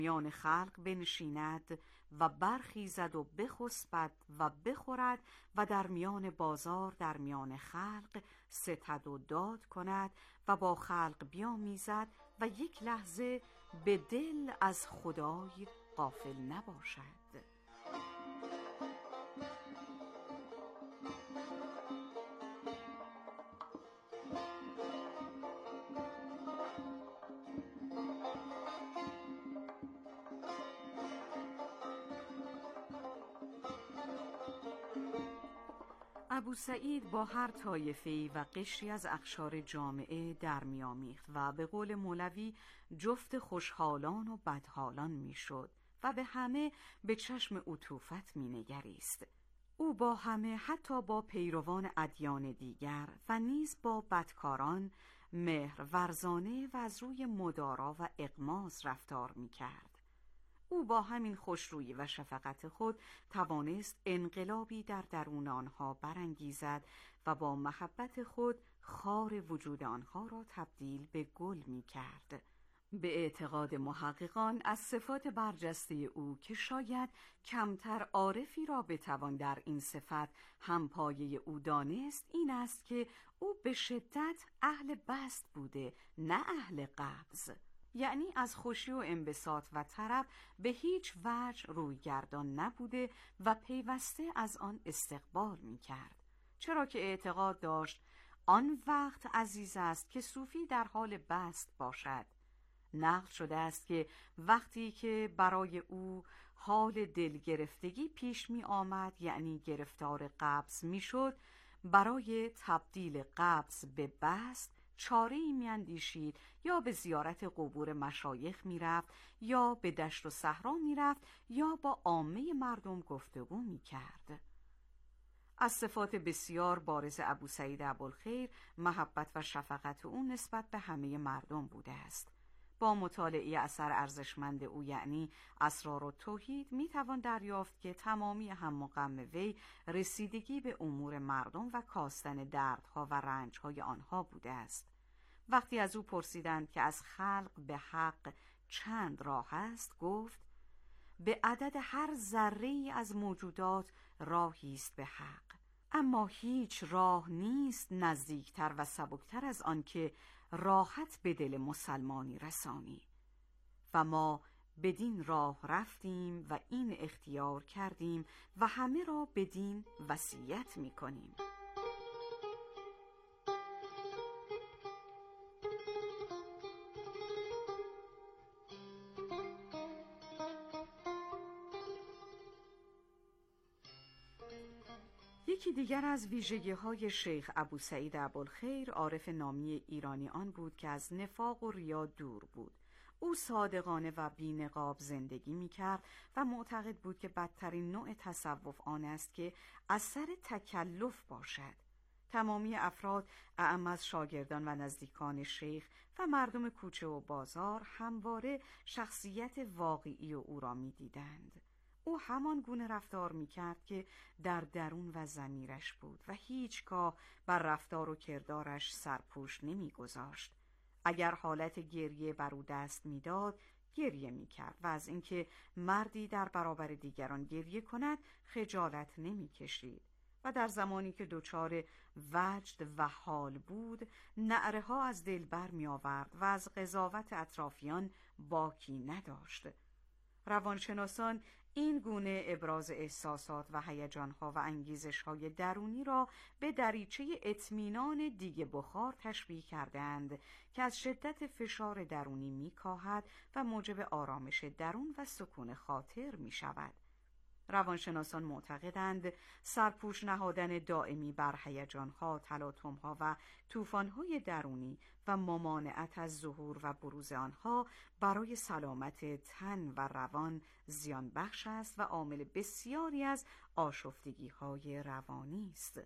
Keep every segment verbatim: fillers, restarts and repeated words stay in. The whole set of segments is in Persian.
میان خلق بنشیند و برخیزد و بخسبد و بخورد و در میان بازار در میان خلق ستد و داد کند و با خلق بیامیزد و یک لحظه به دل از خدای غافل نباشد. ابوسعید با هر طایفه‌ای و قشری از اقشار جامعه در می‌آمیخت و به قول مولوی جفت خوشحالان و بدحالان میشد و به همه به چشم عطوفت مینگریست. او با همه، حتی با پیروان ادیان دیگر و نیز با بدکاران، مهر ورزانه و از روی مدارا و اغماض رفتار میکرد. او با همین خوشرویی و شفقت خود توانست انقلابی در درون آنها برانگیزد و با محبت خود خار وجود آنها را تبدیل به گل می کرد. به اعتقاد محققان از صفات برجسته او که شاید کمتر عارفی را بتوان در این صفت همپایه او دانست این است که او به شدت اهل بسط بوده، نه اهل قبض. یعنی از خوشی و انبساط و طرب به هیچ وجه رویگردان نبوده و پیوسته از آن استقبال می کرد، چرا که اعتقاد داشت آن وقت عزیز است که صوفی در حال بسط باشد. نقل شده است که وقتی که برای او حال دلگرفتگی پیش می آمد، یعنی گرفتار قبض می شد، برای تبدیل قبض به بسط چاره‌ای می‌اندیشید، یا به زیارت قبور مشایخ می‌رفت، یا به دشت و صحرا می‌رفت، یا با عامه مردم گفتگو می‌کرد. از صفات بسیار بارز ابوسعید ابوالخیر محبت و شفقت او نسبت به همه مردم بوده است. با مطالعه اثر ارزشمند او یعنی اسرار التوحید میتوان دریافت که تمامی هم و غم وی رسیدگی به امور مردم و کاستن دردها و رنجهای آنها بوده است. وقتی از او پرسیدند که از خلق به حق چند راه است، گفت به عدد هر ذره‌ای از موجودات راهی است به حق، اما هیچ راه نیست نزدیکتر و سبکتر از آن که راحت به دل مسلمانی رسانی. و ما بدین راه رفتیم و این اختیار کردیم و همه را بدین وصیت می کنیم. یکی دیگر از ویژگی‌های شیخ ابوسعید ابوالخیر عارف نامی ایرانی آن بود که از نفاق و ریا دور بود. او صادقانه و بی‌نقاب زندگی می‌کرد و معتقد بود که بدترین نوع تصوف آن است که اثر تکلف باشد. تمامی افراد، اعم از شاگردان و نزدیکان شیخ و مردم کوچه و بازار، همواره شخصیت واقعی او را می‌دیدند. او همان گونه رفتار می‌کرد که در درون و ضمیرش بود و هیچگاه بر رفتار و کردارش سرپوش نمی‌گذاشت. اگر حالت گریه بر او دست می‌داد، گریه می‌کرد و از اینکه مردی در برابر دیگران گریه کند خجالت نمی‌کشید. و در زمانی که دچار وجد و حال بود، نعره‌ها از دل برمی‌آورد و از قضاوت اطرافیان باکی نداشت. روانشناسان این گونه ابراز احساسات و هیجان‌ها و انگیزش‌های درونی را به دریچه اطمینان دیگ بخار تشبیه کردند که از شدت فشار درونی می‌کاهد و موجب آرامش درون و سکون خاطر می‌شود. روانشناسان معتقدند سرپوش نهادن دائمی بر هیجان‌ها، تلاطم‌ها و طوفان‌های درونی و ممانعت از ظهور و بروز آنها برای سلامت تن و روان زیان بخش است و عامل بسیاری از آشفتگی‌های روانی است.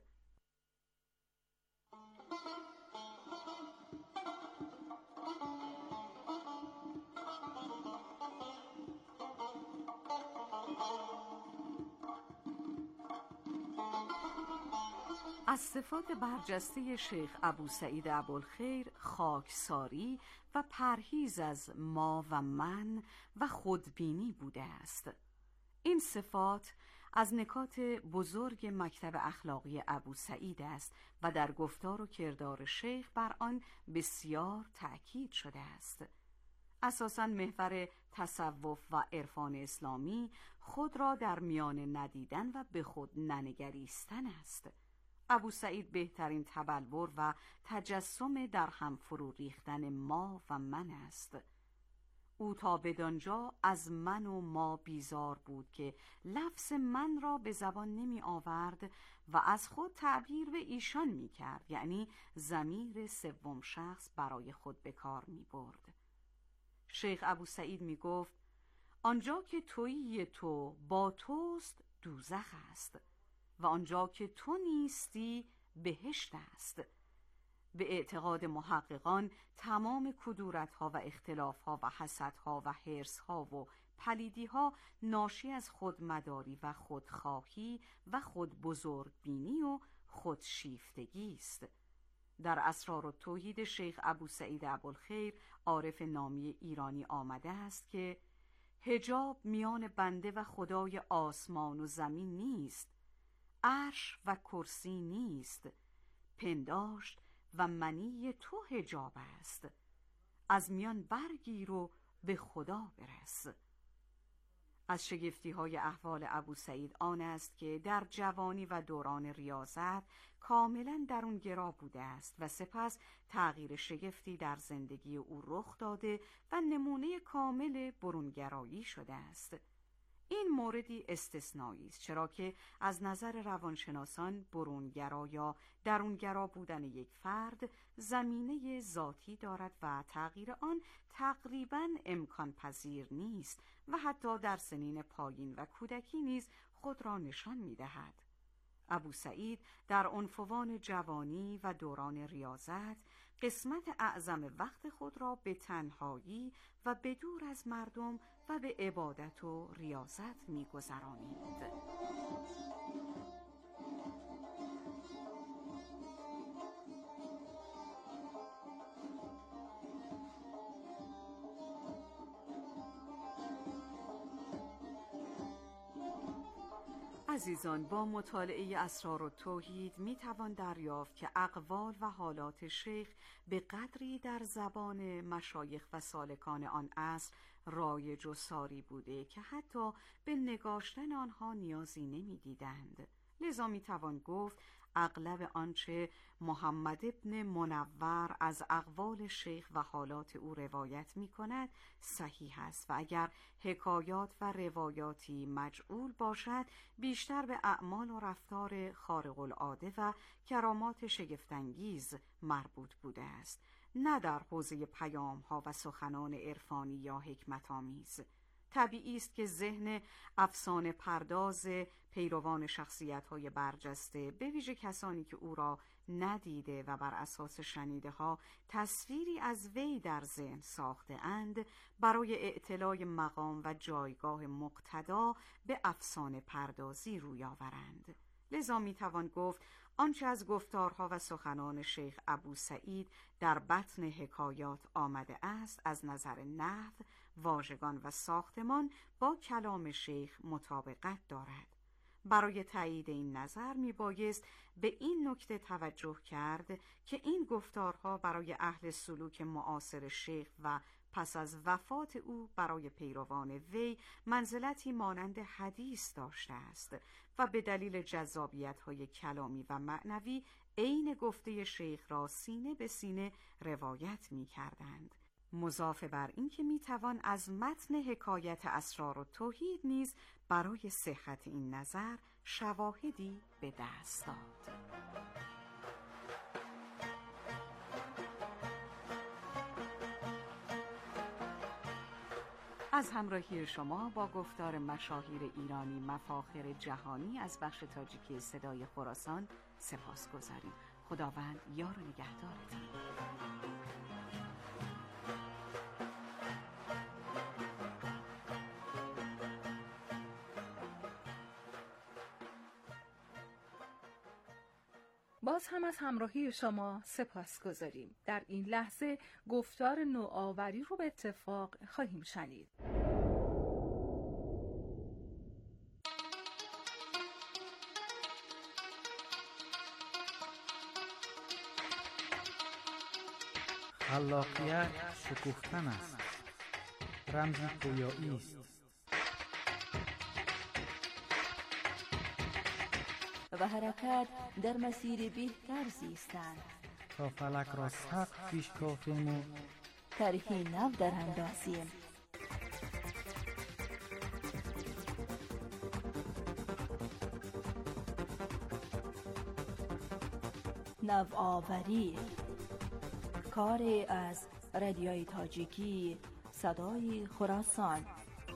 از صفات برجسته شیخ ابوسعید ابوالخیر خاکساری و پرهیز از ما و من و خودبینی بوده است. این صفات از نکات بزرگ مکتب اخلاقی ابوسعید است و در گفتار و کردار شیخ بر آن بسیار تأکید شده است. اساساً محور تصوف و عرفان اسلامی خود را در میان ندیدن و به خود ننگریستن است. ابوسعید بهترین تبلور و تجسم در هم فرو ریختن ما و من است. او تا بدانجا از من و ما بیزار بود که لفظ من را به زبان نمی آورد و از خود تعبیر به ایشان می کرد، یعنی ضمیر سوم شخص برای خود به کار می برد. شیخ ابوسعید می گفت آنجا که تویی تو با توست دوزخ است و آنجا که تو نیستی بهشت است. به اعتقاد محققان تمام کدورت‌ها و اختلاف‌ها و حسدها و حرص‌ها و پلیدی‌ها ناشی از خودمداری و خودخواهی و خود بزرگبینی و خودشیفتگی است. در اسرار التوحید شیخ ابوسعید ابوالخیر عارف نامی ایرانی آمده است که حجاب میان بنده و خدای آسمان و زمین نیست، عرش و کرسی نیست، پنداشت و منی تو حجاب است. از میان برگیر و به خدا برس. از شگفتی های احوال ابوسعید آن است که در جوانی و دوران ریاضت کاملا درون گرا بوده است و سپس تغییر شگفتی در زندگی او رخ داده و نمونه کامل برونگرایی شده است. این موردی استثنایی است، چرا که از نظر روانشناسان برونگرا یا درونگرا بودن یک فرد زمینه ذاتی دارد و تغییر آن تقریباً امکان پذیر نیست و حتی در سنین پایین و کودکی نیز خود را نشان می دهد. ابوسعید در عنفوان جوانی و دوران ریاضت قسمت اعظم وقت خود را به تنهایی و به دور از مردم و به عبادت و ریاضت می گذرانید. عزیزان، با مطالعه اسرار التوحید می توان دریافت که اقوال و حالات شیخ به قدری در زبان مشایخ و سالکان آن عصر رایج و ساری بوده که حتی به نگاشتن آنها نیازی نمی دیدند. لذا می توان گفت اغلب آنچه محمد ابن منور از اقوال شیخ و حالات او روایت می کند صحیح است و اگر حکایات و روایاتی مجعول باشد بیشتر به اعمال و رفتار خارق العاده و کرامات شگفت‌انگیز مربوط بوده است، نه در حوزه پیام‌ها و سخنان عرفانی یا حکمت آمیز. طبیعی است که ذهن افسانه پرداز پیروان شخصیت‌های برجسته، به ویژه کسانی که او را ندیده و بر اساس شنیده ها تصویری از وی در ذهن ساخته اند، برای اعتلای مقام و جایگاه مقتدا به افسانه پردازی روی آورند. لذا می توان گفت آنچه از گفتارها و سخنان شیخ ابوسعید در بطن حکایات آمده است از نظر نحو، واژگان و ساختمان با کلام شیخ مطابقت دارد. برای تایید این نظر می بایست به این نکته توجه کرد که این گفتارها برای اهل سلوک معاصر شیخ و پس از وفات او برای پیروان وی منزلتی مانند حدیث داشته است و به دلیل جذابیت‌های کلامی و معنوی عین گفته شیخ را سینه به سینه روایت می‌کردند. مضاف بر این که میتوان از متن حکایت اسرار التوحید نیز برای صحت این نظر شواهدی به دست داد. از همراهی شما با گفتار مشاهیر ایرانی مفاخر جهانی از بخش تاجیکی صدای خراسان سپاس گذاریم. خداوند یار و نگهدارتان. باز هم از همراهی شما سپاس گذاریم. در این لحظه گفتار نوآوری رو به اتفاق خواهیم شنید. خلاقیت شکوفتن است، رمز پویایی است. و حرکت در مسیر بهتر زیستن تا فلک را سقف پیش کافیم و طرحی نو در اندازیم. نوآوری، کاری از رادیوی تاجیکی صدای خراسان.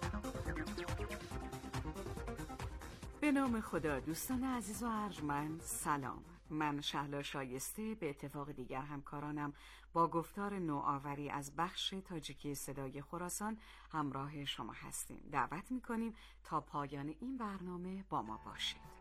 به نام خدا. دوستان عزیز و ارجمند، سلام. من شهلا شایسته به اتفاق دیگر همکارانم با گفتار نوآوری از بخش تاجیکی صدای خراسان همراه شما هستیم. دعوت میکنیم تا پایان این برنامه با ما باشید.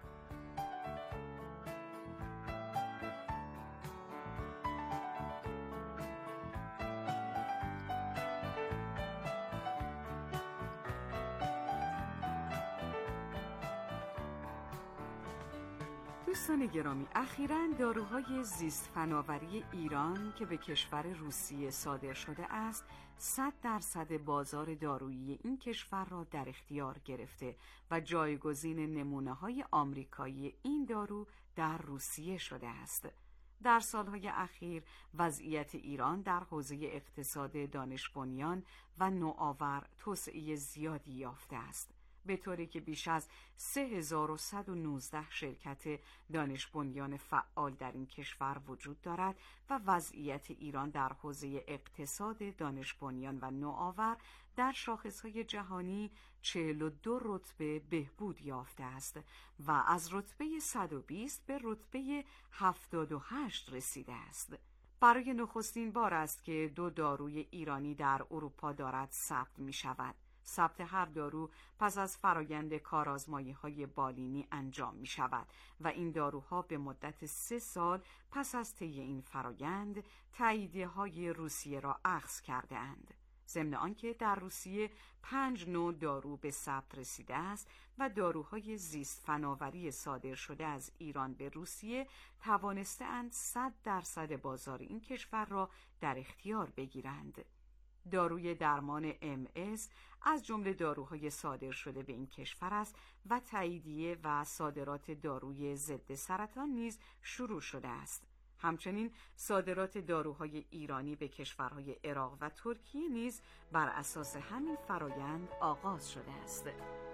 دوستان گرامی، اخیراً داروهای زیست فناوری ایران که به کشور روسیه صادر شده است، صد درصد بازار دارویی این کشور را در اختیار گرفته و جایگزین نمونه‌های آمریکایی این دارو در روسیه شده است. در سالهای اخیر وضعیت ایران در حوزه اقتصاد دانش بنیان و نوآور توسعه زیادی یافته است، به طوری که بیش از سه هزار و صد و نوزده شرکت دانش بنیان فعال در این کشور وجود دارد و وضعیت ایران در حوزه اقتصاد دانش بنیان و نوآور در شاخصهای جهانی چهل و دو رتبه بهبود یافته است و از رتبه صد و بیست به رتبه هفتاد و هشت رسیده است. برای نخستین بار است که دو داروی ایرانی در اروپا دارد ثبت می شود. ثبت هر دارو پس از فرایند کارآزمایی‌های بالینی انجام می شود و این داروها به مدت سه سال پس از طی این فرایند تاییدیه‌های روسیه را اخذ کرده اند. ضمن آنکه در روسیه پنج نوع دارو به ثبت رسیده است و داروهای زیست فناوری صادر شده از ایران به روسیه توانسته‌اند صد درصد بازار این کشور را در اختیار بگیرند. داروی درمان ام اس از جمله داروهای صادر شده به این کشور است و تاییدیه و صادرات داروی ضد سرطان نیز شروع شده است. همچنین صادرات داروهای ایرانی به کشورهای عراق و ترکیه نیز بر اساس همین فرایند آغاز شده است.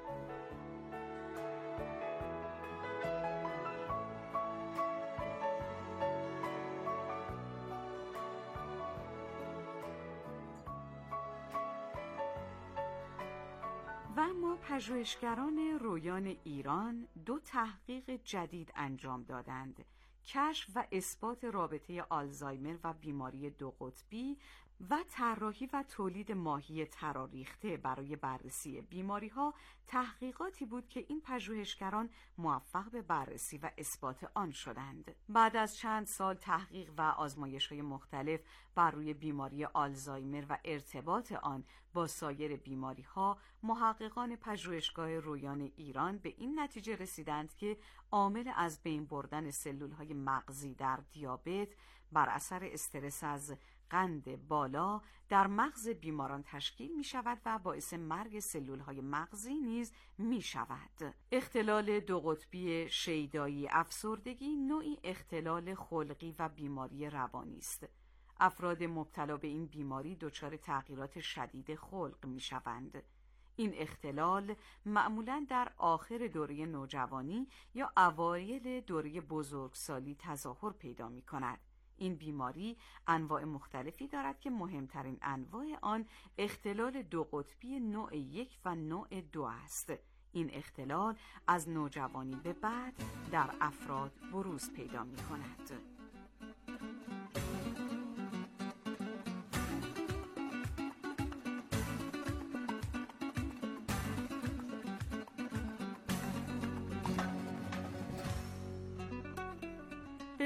و اما پژوهشگران رویان ایران دو تحقیق جدید انجام دادند: کشف و اثبات رابطه آلزایمر و بیماری دو قطبی و طراحی و تولید ماهی تراریخته برای بررسی بیماری‌ها. تحقیقاتی بود که این پژوهشگران موفق به بررسی و اثبات آن شدند. بعد از چند سال تحقیق و آزمایش‌های مختلف بر روی بیماری آلزایمر و ارتباط آن با سایر بیماری‌ها، محققان پژوهشگاه رویان ایران به این نتیجه رسیدند که عامل از بین بردن سلول‌های مغزی در دیابت بر اثر استرس از قند بالا در مغز بیماران تشکیل می شود و باعث مرگ سلولهای مغزی نیز می شود. اختلال دو قطبی شیدایی افسردگی نوعی اختلال خلقی و بیماری روانی است. افراد مبتلا به این بیماری دچار تغییرات شدید خلق می شوند. این اختلال معمولاً در آخر دوره نوجوانی یا اوایل دوره بزرگسالی تظاهر پیدا می کند. این بیماری انواع مختلفی دارد که مهمترین انواع آن اختلال دو قطبی نوع یک و نوع دو است. این اختلال از نوجوانی به بعد در افراد بروز پیدا می کند.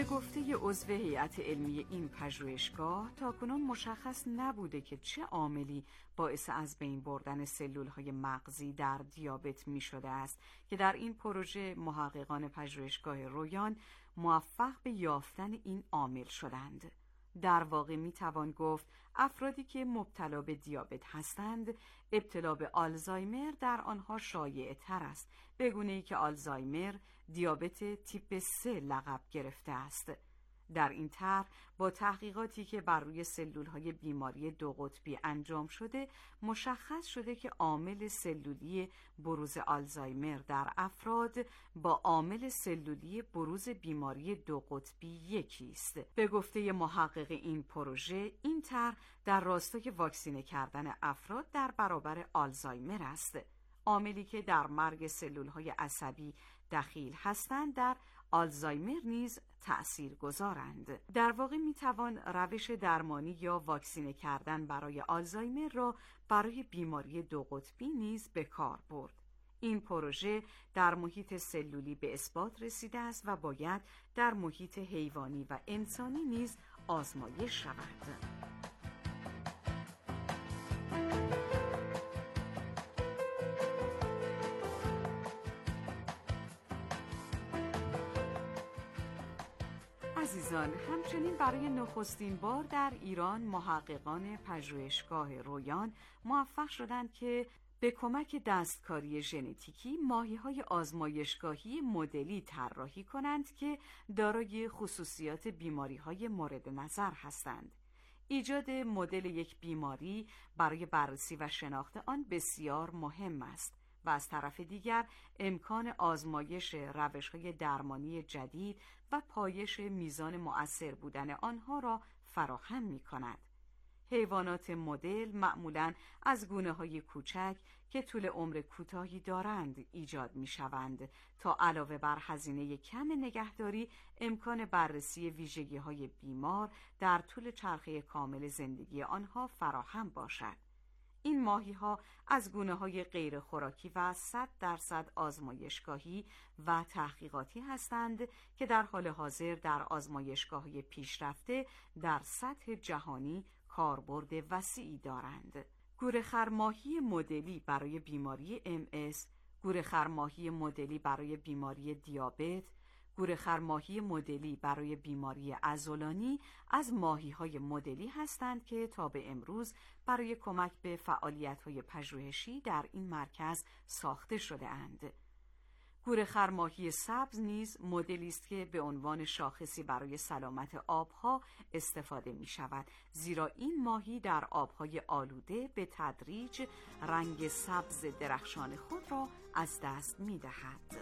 به گفته عضو هیئت علمی این پژوهشگاه، تاکنون مشخص نبوده که چه عاملی باعث از بین بردن سلول‌های مغزی در دیابت می شده است که در این پروژه محققان پژوهشگاه رویان موفق به یافتن این عامل شدند. در واقع می توان گفت افرادی که مبتلا به دیابت هستند، ابتلا به آلزایمر در آنها شایع تر است، به گونه‌ای که آلزایمر دیابت تیپ سه لقب گرفته است. در این طرح با تحقیقاتی که بر روی سلول‌های بیماری دو قطبی انجام شده، مشخص شده که عامل سلولی بروز آلزایمر در افراد با عامل سلولی بروز بیماری دو قطبی یکی است. به گفته محقق این پروژه، این طرح در راستای واکسینه کردن افراد در برابر آلزایمر است. عاملی که در مرگ سلول‌های عصبی دخیل هستند در آلزایمر نیز تأثیر گذارند. در واقع می توان روش درمانی یا واکسینه کردن برای آلزایمر را برای بیماری دو قطبی نیز به کار برد. این پروژه در محیط سلولی به اثبات رسیده است و باید در محیط حیوانی و انسانی نیز آزمایش شود. عزیزان، همچنین برای نخستین بار در ایران محققان پژوهشگاه رویان موفق شدند که به کمک دستکاری ژنتیکی ماهی‌های آزمایشگاهی مدلی طراحی کنند که دارای خصوصیات بیماری‌های مورد نظر هستند. ایجاد مدل یک بیماری برای بررسی و شناخت آن بسیار مهم است و از طرف دیگر امکان آزمایش روش‌های درمانی جدید و پایش میزان مؤثر بودن آنها را فراهم می‌کند. حیوانات مدل معمولاً از گونه‌های کوچک که طول عمر کوتاهی دارند ایجاد می‌شوند تا علاوه بر هزینه کم نگهداری، امکان بررسی ویژگی‌های بیمار در طول چرخه کامل زندگی آنها فراهم باشد. این ماهی‌ها از گونه‌های غیر خوراکی و صد درصد آزمایشگاهی و تحقیقاتی هستند که در حال حاضر در آزمایشگاه‌های پیشرفته در سطح جهانی کاربرد وسیعی دارند. گورخر ماهی مدلی برای بیماری ام اس، گورخر ماهی مدلی برای بیماری دیابت، گورخر ماهی مدلی برای بیماری عضلانی از ماهی‌های مدلی هستند که تا به امروز برای کمک به فعالیت‌های پژوهشی در این مرکز ساخته شده اند. گورخر ماهی سبز نیز مدلی است که به عنوان شاخصی برای سلامت آبها استفاده می شود، زیرا این ماهی در آبهای آلوده به تدریج رنگ سبز درخشان خود را از دست می دهد.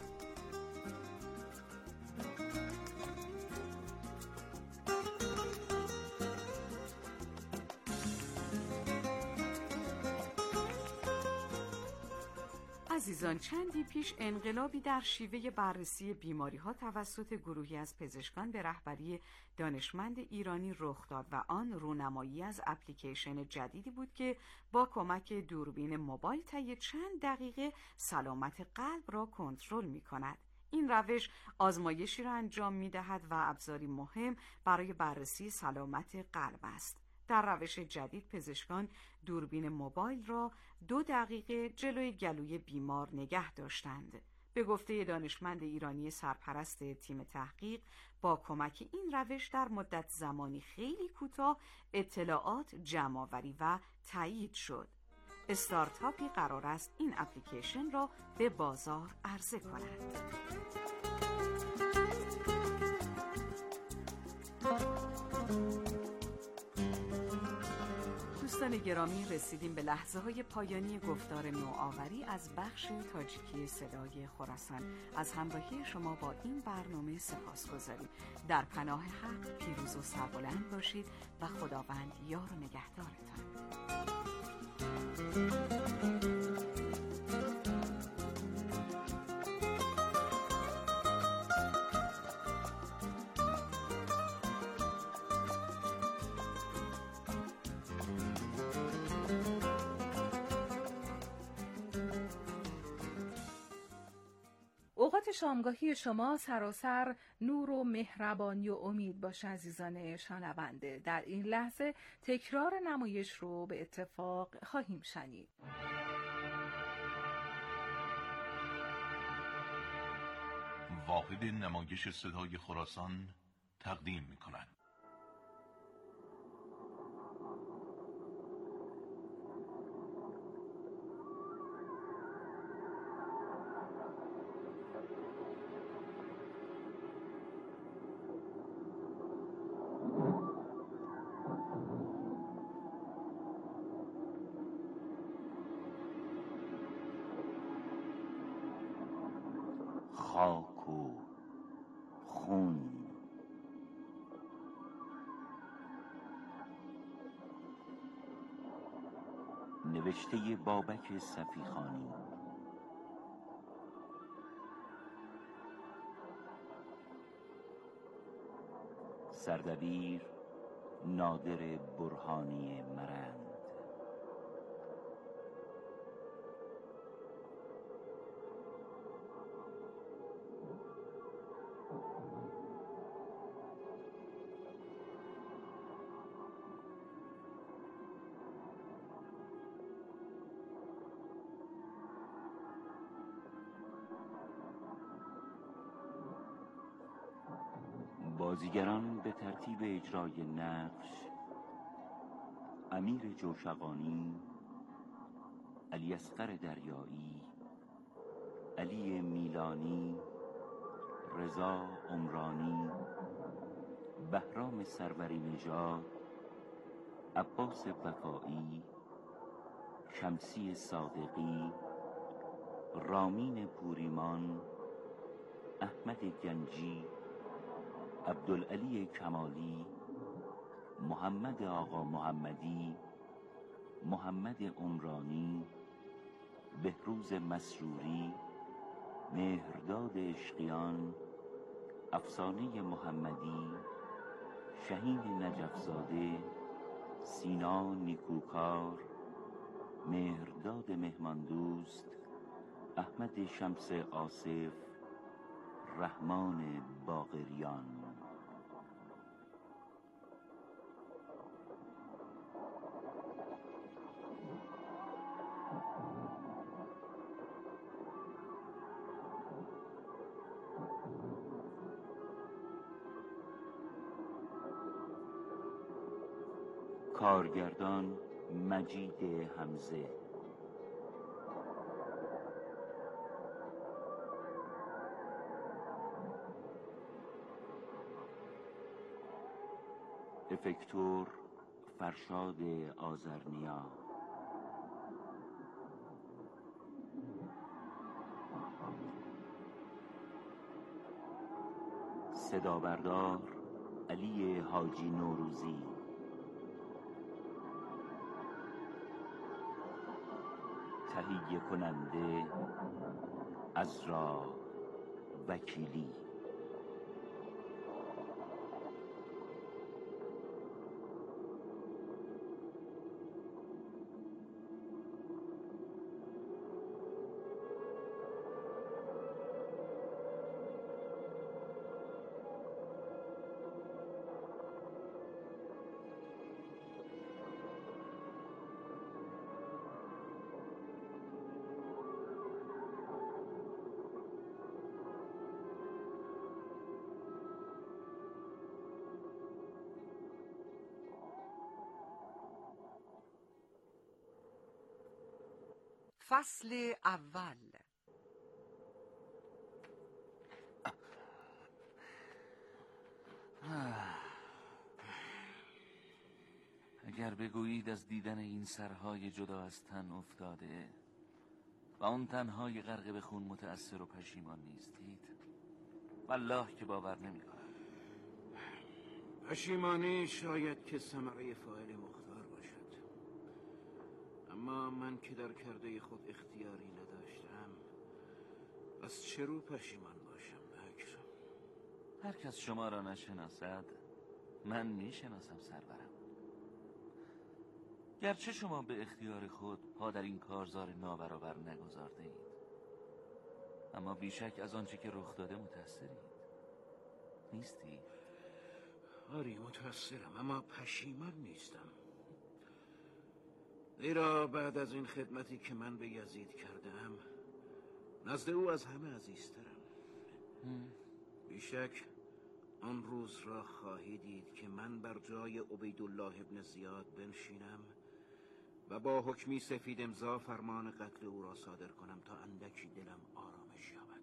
عزیزان، چندی پیش انقلابی در شیوه بررسی بیماری‌ها توسط گروهی از پزشکان به رهبری دانشمند ایرانی رخ داد و آن رونمایی از اپلیکیشن جدیدی بود که با کمک دوربین موبایل طی چند دقیقه سلامت قلب را کنترل می‌کند. این روش آزمایشی را انجام می‌دهد و ابزاری مهم برای بررسی سلامت قلب است. در روش جدید پزشکان دوربین موبایل را دو دقیقه جلوی گلوی بیمار نگه داشتند. به گفته دانشمند ایرانی سرپرست تیم تحقیق، با کمک این روش در مدت زمانی خیلی کوتاه اطلاعات جمع‌آوری و تایید شد. استارتاپی قرار است این اپلیکیشن را به بازار عرضه کند. دوستان گرامی، رسیدیم به لحظه های پایانی گفتار نوآوری از بخش تاجیکی صدای خراسان. از همراهی شما با این برنامه سپاسگزاریم. در پناه حق پیروز و سربلند باشید و خداوند یار و نگهدارتان. اوقات صحبت شامگاهی شما سراسر نور و مهربانی و امید باشه عزیزان شنونده. در این لحظه تکرار نمایش رو به اتفاق خواهیم شنید. واحد نمایش صدای خراسان تقدیم می‌کند. خاک و خون، نوشته بابک صفیخانی. سردبیر نادر برهانی مرند. بازیگران به ترتیب اجرای نقش: امیر جوشقانی، علی اصغر دریایی، علی میلانی، رضا عمرانی، بهرام سروری نژاد، عباس وفایی، شمسی صادقی، رامین پوریمان، احمد گنجی، عبدالعلی کمالی، محمد آقا محمدی، محمد عمرانی، بهروز مسروری، مهرداد اشقیان، افسانه محمدی، شهین نجفزاده، سینا نیکوکار، مهرداد مهماندوست، احمد شمس آصف، رحمان باقریان. کارگردان مجید حمزه. افکتور فرشاد آذرنیا. صدابردار علی حاجی نوروزی. تهیه کننده عزرا وکیلی. فصل اول. اگر بگویید از دیدن این سرهای جدا از تن افتاده و آن تنهای غرق به خون متأثر و پشیمان نیستید، والله که باور نمی کنم. پشیمانی شاید که ثمره فاعل مختار باشد، اما من که در کرده خود اختیاری نداشتم، از چه رو پشیمان باشم بکر؟ هر کس شما را نشناسد، من می شناسم سرورم. گرچه شما به اختیار خود پا در این کارزار نابرابر نگذارده اید، اما بیشک از آنچه که رخ داده متأثرید نیستی؟ آری متأثرم، اما پشیمان نیستم. زیرا بعد از این خدمتی که من به یزید کردم نزد او از همه عزیزترم. بیشک آن روز را خواهی دید که من بر جای عبیدالله ابن زیاد بنشینم و با حکمی سفید امضا فرمان قتل او را صادر کنم تا اندکی دلم آرامش یابد.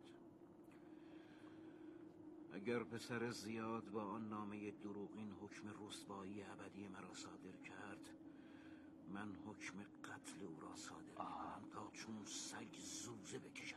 اگر پسر زیاد با آن نامه دروغین حکم رسوایی ابدی مرا صادر کرد، من حکم قتل او را صادر می‌کنم تا چون سگ زوزه بکشد.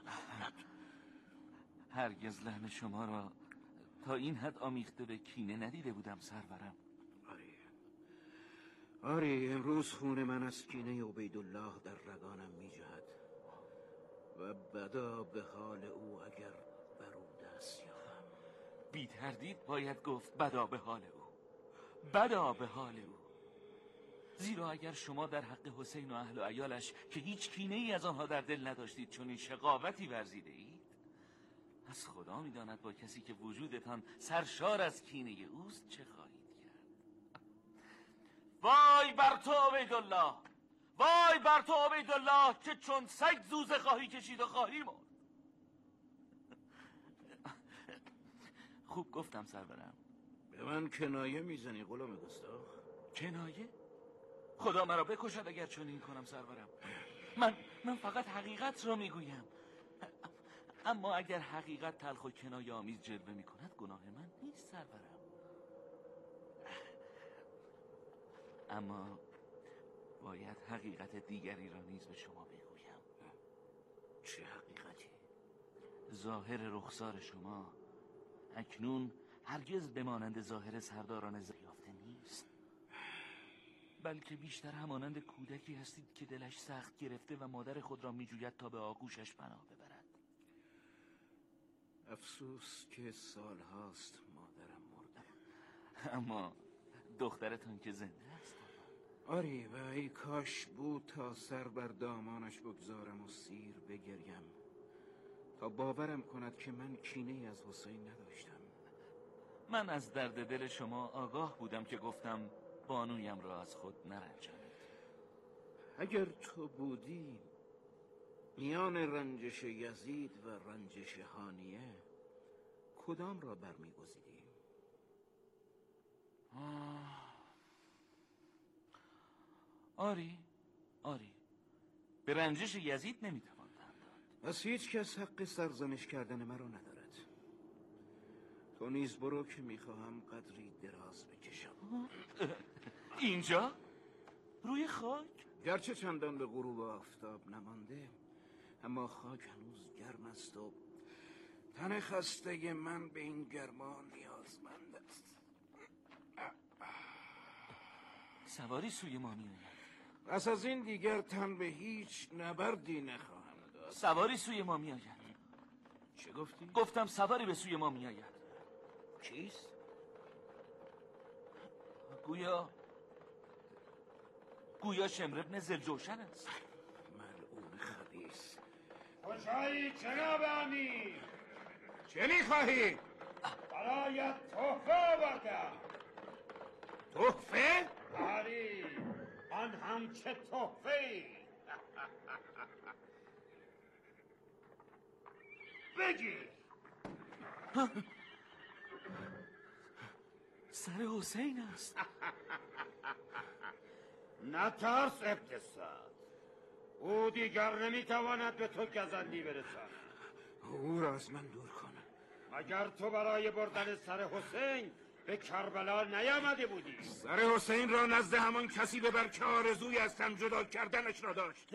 هرگز لحن شما را تا این حد آمیخته به کینه ندیده بودم سرورم. آری آری امروز خون من از کینه عبیدالله در رگانم می‌جهد و بدا به حال او اگر بر او دست یابم. بی تردید باید گفت بدا به حال او، بدا به حال او. زیرا اگر شما در حق حسین و اهل و عیالش که هیچ کینه ای از آنها در دل نداشتید چون این شقاوتی ورزیده اید، از خدا میداند با کسی که وجودتان سرشار از کینه اوست چه خواهید کرد. وای بر تو عبیدالله، وای بر تو عبیدالله که چون سگ زوزه خواهی کشید و خواهی مرد. خوب گفتم سرورم. به من کنایه میزنی غلام گستاخ؟ کنایه؟ خدا مرا بکشد اگر چنین کنم سرورم. من من فقط حقیقت را میگویم. اما اگر حقیقت تلخ و کنایه آمیز جلوه میکند گناه من نیست سرورم. اما باید حقیقت دیگری را نیز به شما بگویم. چه حقیقتی؟ ظاهر رخسار شما اکنون هرگز بمانند ظاهر سرداران زیافته نیست، بلکه بیشتر همانند کودکی هستید که دلش سخت گرفته و مادر خود را میجوید تا به آغوشش پناه ببرد. افسوس که سال هاست مادرم مرده. اما دخترتان که زنده است. آری و ای کاش بود تا سر بر دامانش بگذارم و سیر بگریم تا باورم کند که من کینه‌ای از حسین نداشتم. من از درد دل شما آگاه بودم که گفتم بانویم را از خود نرنجانید. اگر تو بودی میان رنجش یزید و رنجش هانیه کدام را برمی‌گزیدی؟ آری آری به رنجش یزید نمیتوان داد. از هیچ کس حق سرزنش کردن مرا ندارد. تو نیز برو که میخواهم قدری دراز بکشم. اینجا؟ روی خاک؟ گرچه چندان به غروب آفتاب نمانده، اما خاک هنوز گرم است و تن خسته من به این گرما نیازمند است. سواری سوی ما می‌آید. پس از این دیگر تن به هیچ نبردی نخواهم داد. سواری سوی ما می‌آید. چه گفتی؟ گفتم سواری به سوی ما می‌آید. چیست؟ گویا گویا شمر ابن ذوالجوشن است. ملعون خبیث. کجایی جناب امیر؟ چه میخواهی؟ برایت تحفه آوردم. تحفه؟ آری آن هم چه تحفه‌ای. بگیر. سر حسین است. نترس ابن سعد، او دیگر نمیتواند به تو گزندی برسد. او را از من دور کن. اگر تو برای بردن سر حسین به کربلا نیامده بودی، سر حسین را نزد همان کسی ببر که آرزوی از تن جدا کردنش را داشت.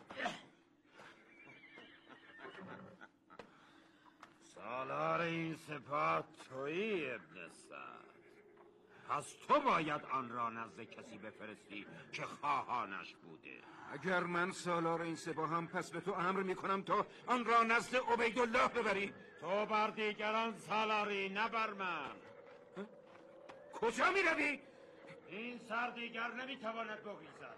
سالار این سپاه تویی ابن سعد، پس تو باید آن را نزد کسی بفرستی که خواهانش بوده. اگر من سالار این سپاهم پس به تو امر میکنم تا آن را نزد عبیدالله ببری. تو بر دیگران سالاری نه بر من. کجا میروی؟ این سر دیگر نمیتواند بگریزد،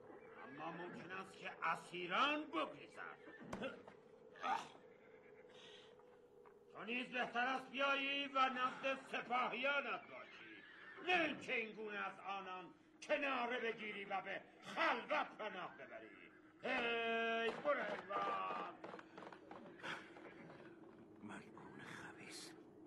اما ممکن است که اسیران بگریزد. تو نیز بهتر است بیایی و نزد سپاهیانت باشی، نه اینکه این گونه از آنان کناره بگیری و به خلوت پناه ببری. هی برو حیوان. ملعون خبیث،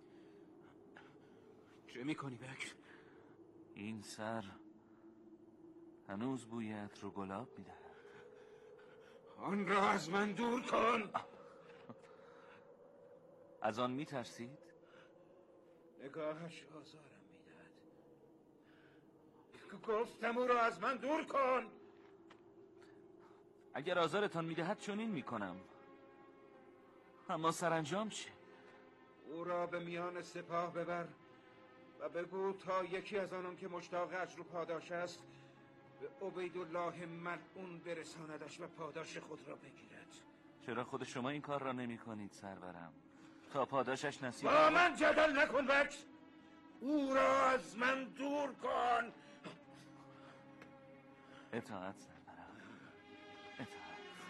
چه میکنی بکر؟ این سر هنوز بوی عطر و گلاب میدهد. آن را از من دور کن. از آن میترسید؟ نگاهش آزارم میدهد. گفتم او را از من دور کن. اگر آزارتان میدهد چنین میکنم، اما سرانجام چه؟ او را به میان سپاه ببر و بگو تا یکی از آنان که مشتاق اجر و پاداش است به عبیدالله ملعون برساندش و پاداش خود را بگیرد. چرا خود شما این کار را نمی کنید سرورم؟ تا پاداشش نصیب با من جدل نکن بکر. او را از من دور کن. اطاعت سرورم، اطاعت.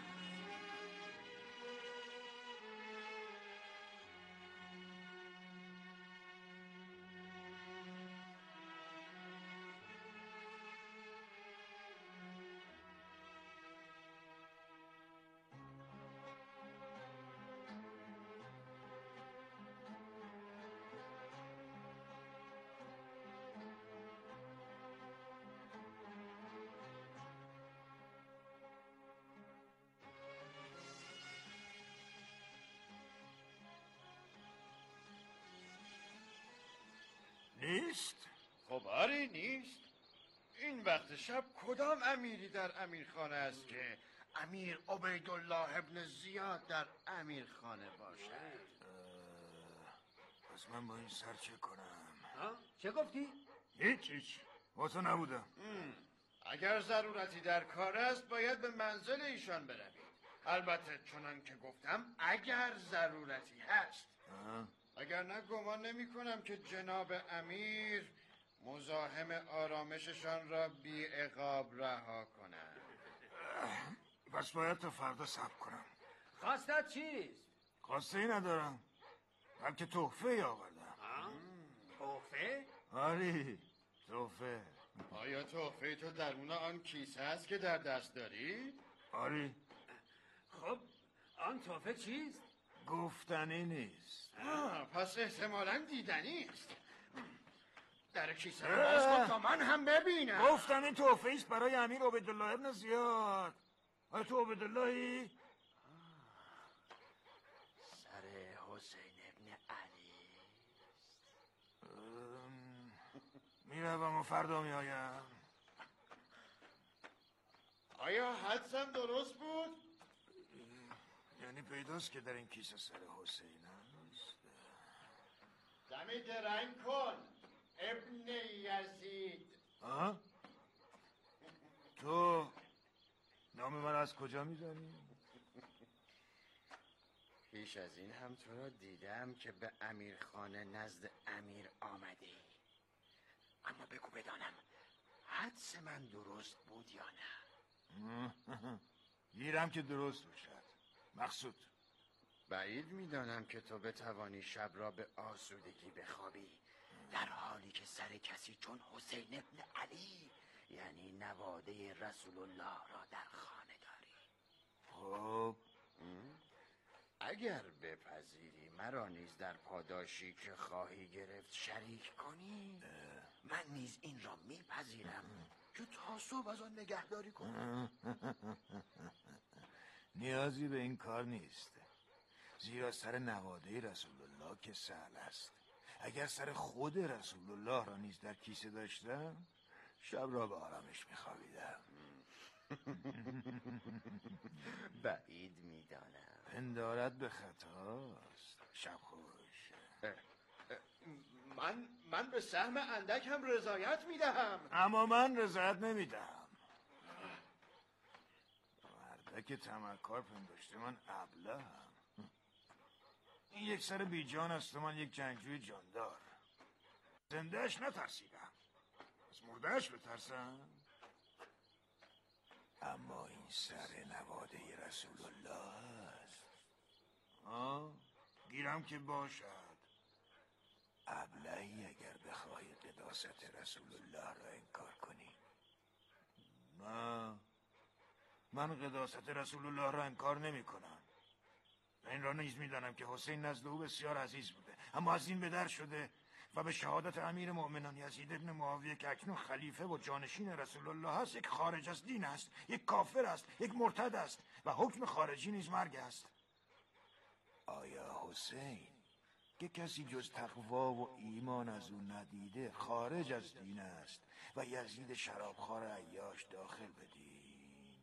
نیست؟ خب آری نیست. این وقت شب کدام امیری در امیرخانه است که امیر عبیدالله ابن زیاد در امیرخانه باشد؟ پس من با این سر چه کنم؟ ها؟ چه گفتی؟ هیچ هیچ با تو نبودم. اگر ضرورتی در کار است باید به منزل ایشان بروید. البته چنان که گفتم اگر ضرورتی هست. آه. اگر نه گمان نمی کنم که جناب امیر مزاحم آرامششان را بی عقاب رها کنند. پس باید تا فردا صبر کنم. خواستت چیست؟ خواسته ای ندارم، بلکه تحفه ای آوردم. تحفه؟ آری تحفه. آیا تحفه تو درون آن کیسه است که در دست داری؟ آری. خب آن تحفه چیست؟ گفتنی نیست. آه، پس احتمالاً دیدنی است. در کیسه رو باز کن تا من هم ببینم. گفتنی تحفه ایست برای امیر عبیدالله ابن زیاد. آیا تو عبیداللهی؟ سر حسین ابن علی. میروم و فردا میایم. آیا حدسم درست بود؟ یعنی پیداست که در این کیسه سر حسین است. دمی درنگ کن ابن یزید. آه؟ تو نام من از کجا میدانی؟ پیش از این هم تو را دیدم که به امیرخانه نزد امیر آمده. اما بگو بدانم حدس من درست بود یا نه؟ گیرم که درست باشد. مقصود بعید میدانم که تو بتوانی شب را به آسودگی بخوابی در حالی که سر کسی چون حسین ابن علی یعنی نواده رسول الله را در خانه داری. خب اگر بپذیری مرا نیز در پاداشی که خواهی گرفت شریک کنی، من نیز این را میپذیرم که تا صبح از آن نگهداری کنم. نیازی به این کار نیست، زیرا سر نواده رسول الله که سهل است. اگر سر خود رسول الله را نیز در کیسه داشتم شب را به آرامش میخوابیدم. بعید میدانم. پندارت به خطاست. شب خوش. من من به سهم اندک هم رضایت میدهم. اما من رضایت نمیدهم. مردک تمکار پنداشته من ابلهم. این یک سر بیجان است و من یک جنگجوی جاندار. زندهش نترسیدم، از مردهش بترسم. اما این سر نواده رسول الله است. آه؟ گیرم میگیرم که باشد. ابلهی اگر بخواهی قداست رسول الله را انکار کنی. نه، من قداست رسول الله را انکار نمی کنم. این را نیز میدانم که حسین نزد او بسیار عزیز بوده، اما از این به در شده و به شهادت امیر مؤمنان یزید ابن معاویه که اکنون خلیفه و جانشین رسول الله است، یک خارج از دین است، یک کافر است، یک مرتد است و حکم خارجی نیز مرگ است. آیا حسین که کسی جز تقوا و ایمان از او ندیده خارج از دین است و یزید شرابخوار عیاش داخل به دین؟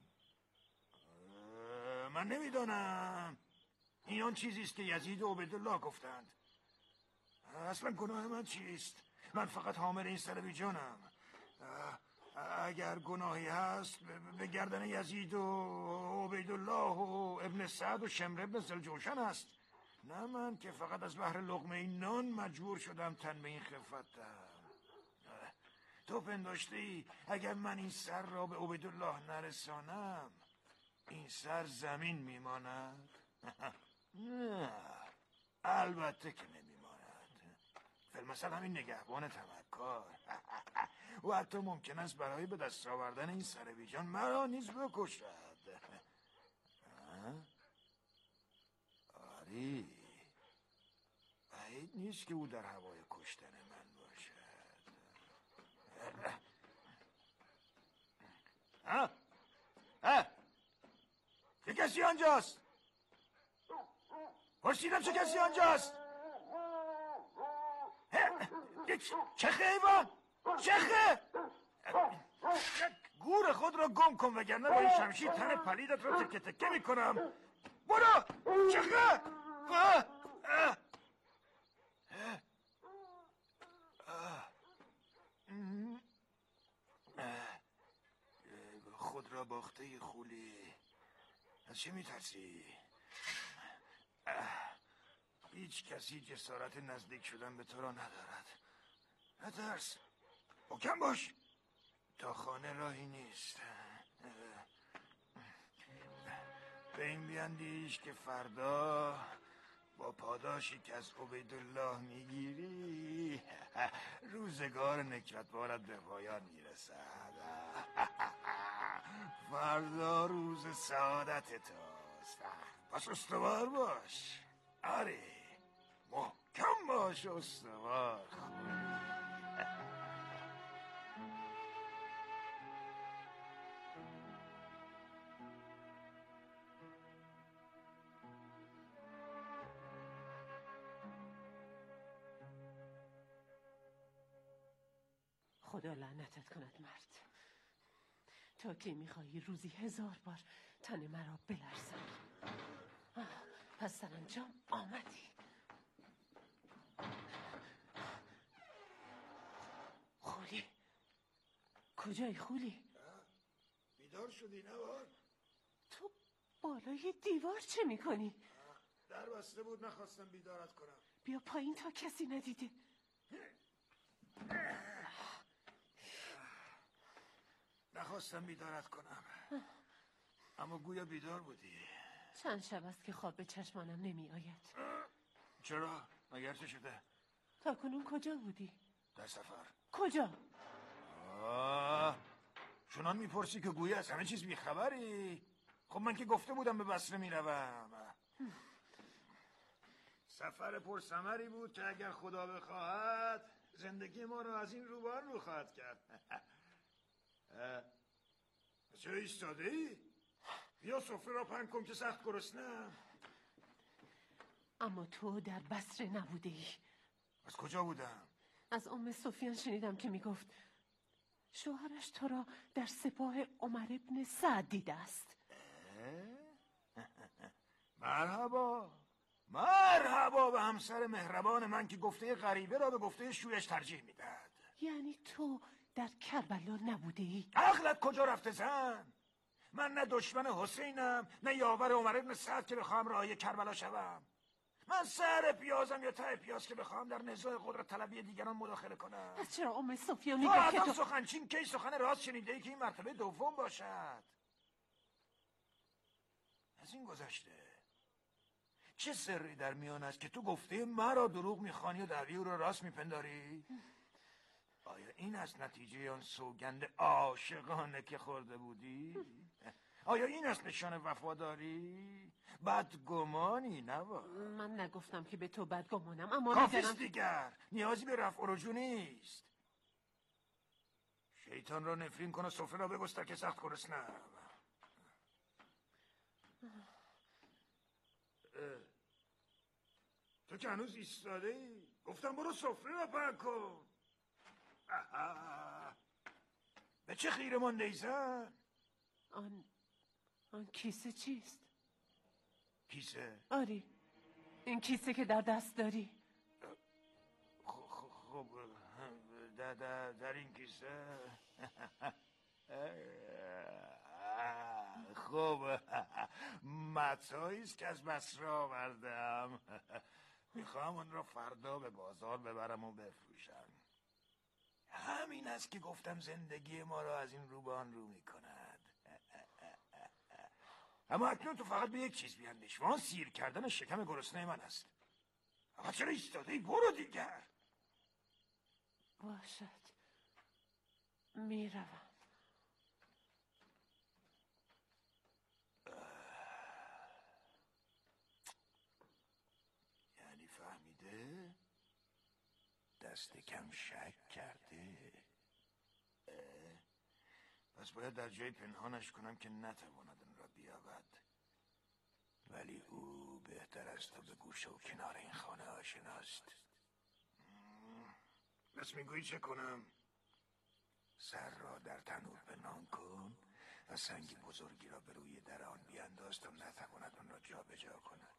من نمیدانم. این آن چیزی است که یزید و عبیدالله گفتند. اصلا گناه من چیست؟ من فقط حامل این سر بی جانم. اگر گناهی هست به گردن یزید و عبیدالله و ابن سعد و شمر ابن ذوالجوشن است، نه من که فقط از بحر لقمه این نان مجبور شدم تن به این خفت دهم. تو پنداشتی اگر من این سر را به عبیدالله نرسانم این سر زمین میماند؟ نه، البته که نمیماند. فیلمسل همین نگهبان تمکار و حتی ممکن است برای به دست آوردن این سر بیجان مرا نیز بکشد. آری، بعید نیست که او در هوای کشتن من باشد. ها؟ ها؟ چه کسی آنجاست؟ پرسیدم چه کسی آنجاست؟ چخه ایوان؟ چخه؟ گور خود را گم کن وگرنه با این شمشیر تن پلیدت را تکه تکه میکنم. برو! چخه؟ خود را باخته خولی. از چه میترسی؟ هیچ کسی جسارت نزدیک شدن به تو را ندارد. نترس، محکم باش، تا خانه راهی نیست. به این بیندیش که فردا با پاداشی که از عبیدالله میگیری روزگار نکبتبارت به پایان میرسد. فردا روز سعادت توست. پس استوار باش. آره، محکم باش، استوار. خدا لعنتت کند مرد. تا که میخواهی روزی هزار بار تن مرا بلرزانی. پس سرانجام آمدی. خولی، کجایی خولی؟ بیدار شدی نوار؟ تو بالای دیوار چه میکنی؟ در بسته بود، نخواستم بیدارت کنم. بیا پایین تا کسی ندیده. نخواستم بیدارت کنم، اما گویا بیدار بودی. چند شب است که خواب به چشمانم نمی آید. چرا؟ مگر چه شده؟ تا کنون کجا بودی؟ در سفر. کجا؟ آه، چنان میپرسی که گویا از همه چیز بیخبری. خب من که گفته بودم به بصره میروم. سفر پرثمری بود که اگر خدا بخواهد زندگی ما را از این روبار رو خواهد کرد. چه ایستاده ای؟ بیا سفره را پهن کن که سخت گرسنه‌ام. اما تو در بصره نبوده ای. از کجا بودم؟ از ام سفیان شنیدم که میگفت شوهرش تو را در سپاه عمر ابن سعد دیده است. مرحبا مرحبا به همسر مهربان من که گفته غریبه را به گفته شویش ترجیح میدهد. یعنی تو در کربلا نبوده ای؟ عقلت کجا رفته زن؟ من نه دشمن حسینم نه یاور عمر ابن سعد که بخواهم راهی کربلا شوم. من سر پیازم یا ته پیاز که بخواهم در نزاع قدرت طلبی دیگران مداخله کنم. پس چرا ام سفیان میگه که تو سخنچین کی سخن راست شنیده ای که این مرتبه دوم باشد؟ از این گذشته چه سری در میان است که تو گفته مرا دروغ میخوانی و دعوی او را راست میپنداری؟ آیا این است نتیجه آن سوگند عاشقانه که خورده بودی؟ آیا این است نشان وفاداری؟ بدگمانی نوا. من نگفتم که به تو بدگمانم، اما کافیست دیگر، نیازی به رفع و رجوع نیست. شیطان را نفرین کن و سفره را بگستر که سخت گرسنه‌ام. تو که هنوز ایستاده ای؟ گفتم برو سفره را پهن کن. به چه خیره مانده ای زن؟ آن آن کیسه چیست؟ کیسه؟ آری، این کیسه که در دست داری. خب در, در, در این کیسه خب متاعی است که از بصره آوردم. میخواهم آن را فردا به بازار ببرم و بفروشم. همین است که گفتم زندگی ما را از این رو به آن رو میکند. اما اکنون تو فقط به یک چیز بیندیش و آن سیر کردن شکم گرسنه من است. اما چرا ایستاده ای؟ برو دیگر. باشد، میروم. یعنی فهمیده؟ دست کم شک کرده. پس باید در جای پنهانش کنم که نتواند آن را بیابد. ولی او بهتر از تو به گوشه و کنار این خانه آشناست. بس میگویی چه کنم؟ سر را در تنور پنهان کن و سنگ بزرگی را به روی در آن بیانداز تا نتواند آن را جا به جا کند.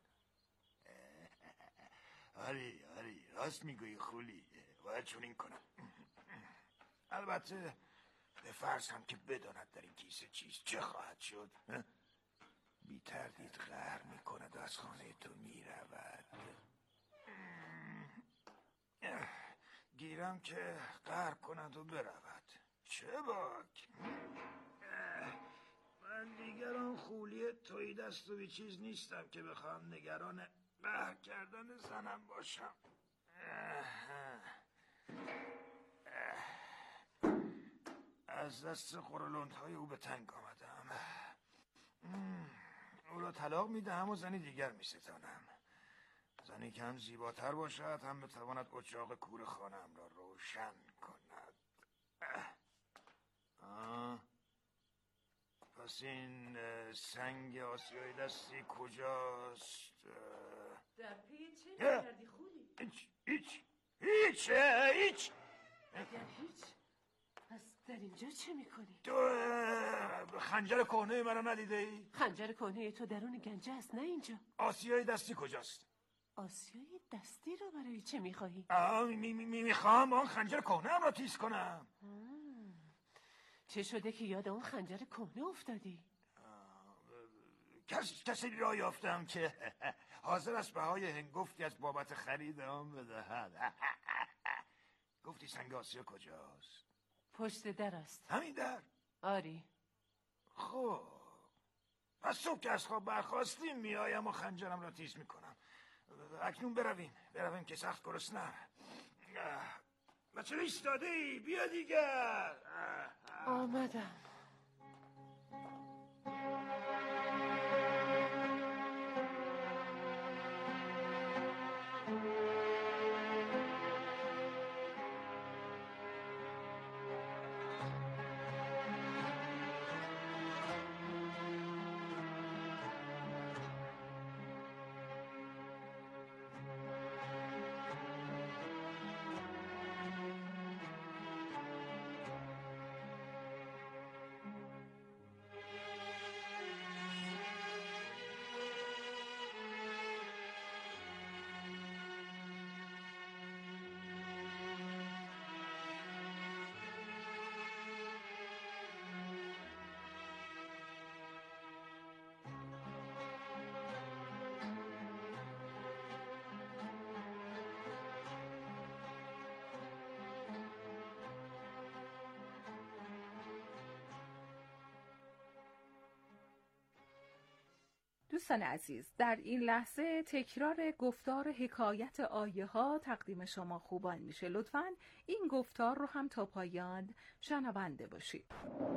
آری آری راست میگویی خولی، باید چنین کنم. البته به فرض هم که بداند در این کیسه چیست، چه خواهد شد؟ بی تردید قهر میکند و از خانه تو میرود. گیرم که قهر کند و برود. چه باک؟ من دیگر آن خولی توی دست و بی چیز نیستم که بخوام نگران قهر کردن زنم باشم. از دست قرولندهای او به تنگ آمدم. او را طلاق میدهم و زنی دیگر میستانم. زنی که هم زیباتر باشد هم بتواند اجاق کور خانه‌ام را روشن کند. آه. پس این سنگ آسیای دستی کجاست؟ در پی چه کردی خولی؟ هیچ هیچ هیچ هیچ اگر هیچ، پس در اینجا چه میکنی؟ تو خنجر کهنه مرا ندیده ای؟ خنجر کهنه تو درون گنجه است، نه اینجا. آسیای دستی کجاست؟ آسیای دستی رو برای چه میخواهی؟ می می می میخوام آن خنجر کهنه را تیز کنم. چه شده که یاد اون خنجر کهنه افتادی؟ کس کسی را یافتم که حاضر است بهای هنگفتی از بابت خرید آن بدهد. گفتی سنگ آسیا کجاست؟ پشت در است. همین در؟ آری. خب پس صبح که از خواب برخواستیم میایم و خنجرم را تیز میکنم. اکنون برویم برویم که سخت گرسنه‌ام. و چرا ایستاده ای؟ بیا دیگر. آمدم. دوستان عزیز، در این لحظه تکرار گفتار حکایت آیه ها تقدیم شما خوبان میشه. لطفاً این گفتار رو هم تا پایان شنونده باشید.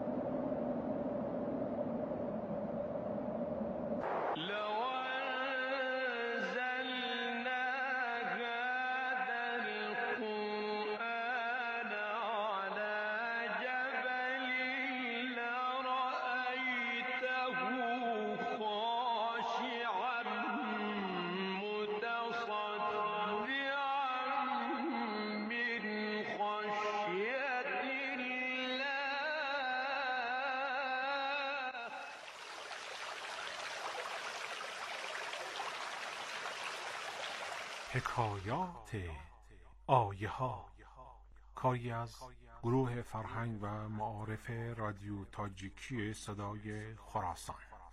حکایات آیه ها، کاری از گروه فرهنگ و معارف رادیو تاجیکی صدای خراسان.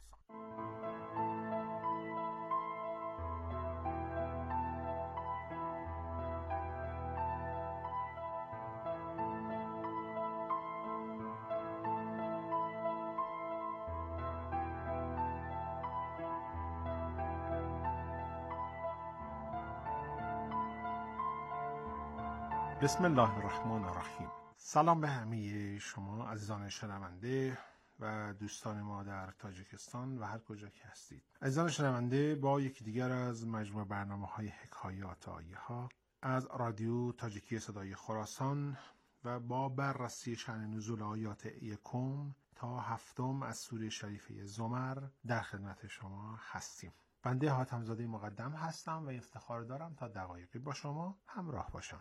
بسم الله الرحمن الرحیم. سلام به همه شما عزیزان شنونده و دوستان ما در تاجیکستان و هر کجا که هستید. عزیزان شنونده، با یکی دیگر از مجموعه برنامه‌های حکایات آیه ها از رادیو تاجیکی صدای خراسان و با بررسی شأن نزول آیات یکم تا هفتم از سوره شریفه زمر در خدمت شما هستیم. بنده حاتم‌زاده مقدم هستم و افتخار دارم تا دقایقی با شما همراه باشم.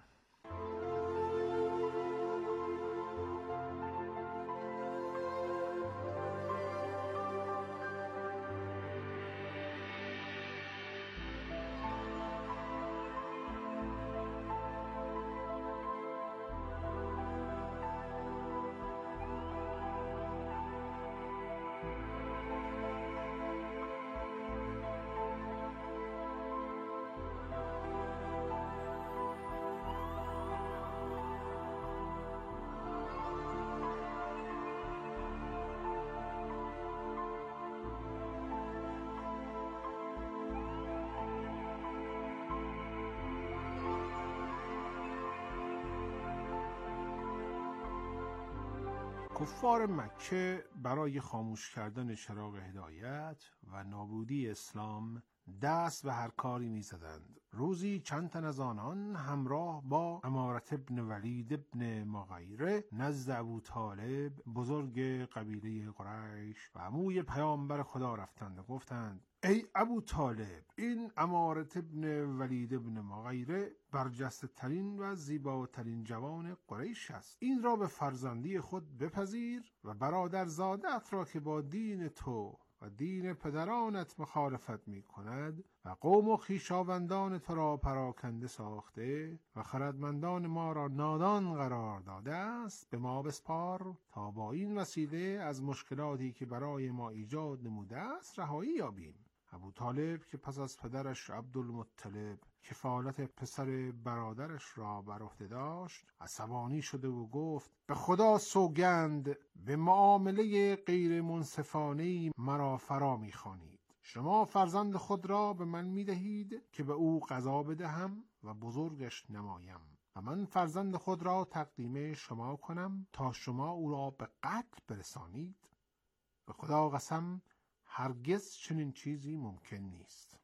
کفار مکه برای خاموش کردن چراغ هدایت و نابودی اسلام دست به هر کاری می زدند. روزی چند تن از آنان همراه با عمارة ابن ولید ابن مغیره نزد ابو طالب بزرگ قبیله قریش و عموی پیامبر خدا رفتند و گفتند: ای ابو طالب، این عمارة ابن ولید ابن مغیره برجسته ترین و زیباترین جوان قریش است. این را به فرزندی خود بپذیر و برادرزادت را که با دین تو و دین پدرانت مخالفت می کند و قوم و خویشاوندان تو را پراکنده ساخته و خردمندان ما را نادان قرار داده است، به ما بسپار تا با این وسیله از مشکلاتی که برای ما ایجاد نموده است رهایی یابیم. ابو طالب که پس از پدرش عبدالمطلب کفالت پسر برادرش را بر عهده داشت عصبانی شده و گفت: به خدا سوگند به معامله غیر منصفانه‌ای مرا فرا می‌خوانید. شما فرزند خود را به من می‌دهید که به او قضا بدهم و بزرگش نمایم و من فرزند خود را تقدیم شما کنم تا شما او را به قتل برسانید. به خدا قسم هرگز چنین چیزی ممکن نیست.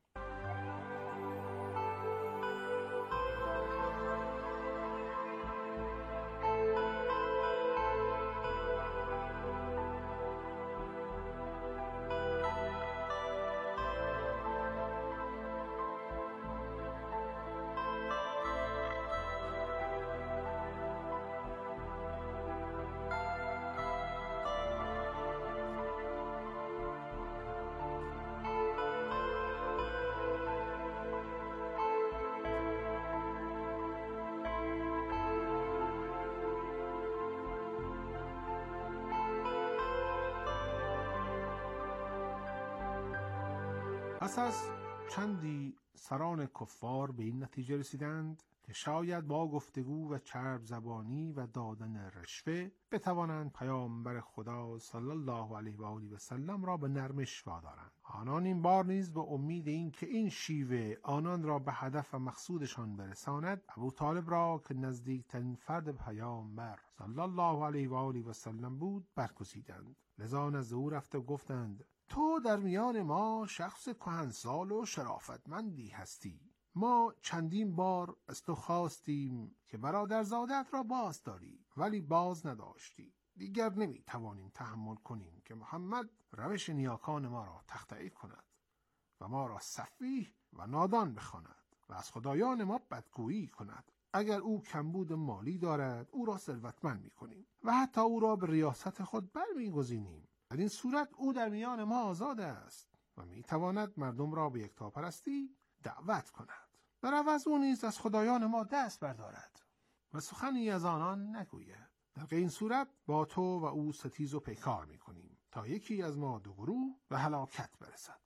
پس از چندی سران کفار به این نتیجه رسیدند که که شاید با گفتگو و چرب زبانی و دادن رشوه بتوانند پیامبر خدا صلی الله علیه و آله و سلم را به نرمش وادارند. آنان این بار نیز به امید این که این شیوه آنان را به هدف و مقصودشان برساند، ابو طالب را که نزدیکترین فرد پیامبر صلی الله علیه و آله و سلم بود برگزیدند. لذا نزد او رفته گفتند: تو در میان ما شخص کهنسال و شرافتمندی هستی. ما چندین بار از تو خواستیم که برادرزادت را باز داری، ولی باز نداشتی. دیگر نمی توانیم تحمل کنیم که محمد روش نیاکان ما را تخطئه کند و ما را سفیه و نادان بخواند و از خدایان ما بدگویی کند. اگر او کمبود مالی دارد، او را ثروتمند می کنیم و حتی او را به ریاست خود برمیگزینیم. در این صورت او در میان ما آزاد است و می تواند مردم را به یکتاپرستی دعوت کند. در عوض او نیز از خدایان ما دست بردارد و سخنی از آنان نگوید. در این صورت با تو و او ستیز و پیکار می کنیم تا یکی از ما دو گروه به هلاکت برسد.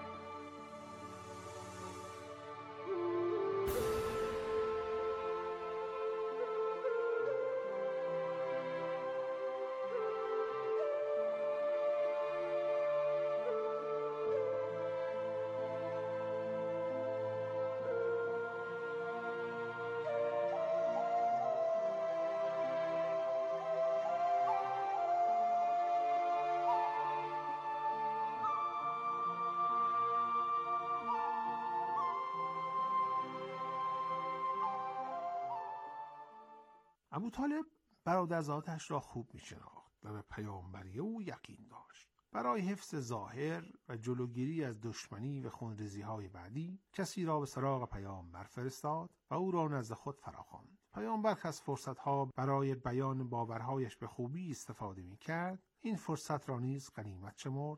ابو طالب برادرزادش را خوب می شناخت و به پیامبری او یقین داشت. برای حفظ ظاهر و جلوگیری از دشمنی و خونریزی های بعدی کسی را به سراغ پیامبر فرستاد و او را نزد خود فراخواند. پیامبر که از فرصتها برای بیان باورهایش به خوبی استفاده می کرد، این فرصت را نیز غنیمت شمرد